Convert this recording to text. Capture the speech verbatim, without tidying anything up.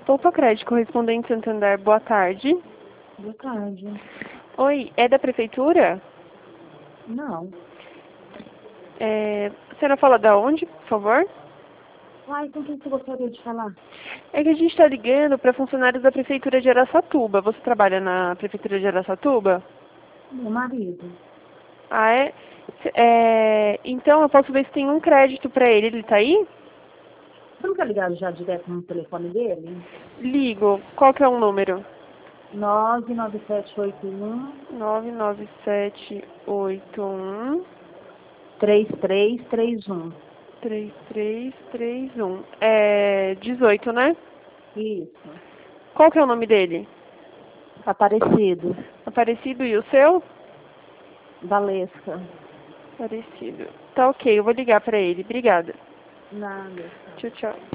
Poupa Crédito, correspondente Santander, boa tarde. Boa tarde. Oi, é da prefeitura? Não. É, a senhora fala da onde, por favor? Uai, com quem você gostaria de falar? É que a gente está ligando para funcionários da prefeitura de Araçatuba. Você trabalha na prefeitura de Araçatuba? Meu marido. Ah, é? É, então eu posso ver se tem um crédito para ele. Ele está aí? Você não quer ligar já direto no telefone dele? Ligo. Qual que é o número? nove nove sete oito um, nove nove sete oito um, três três três um. três três três um. É dezoito, né? Isso. Qual que é o nome dele? Aparecido. Aparecido, e o seu? Valesca. Aparecido. Tá ok, eu vou ligar para ele. Obrigada. Nada. Tchau, tchau.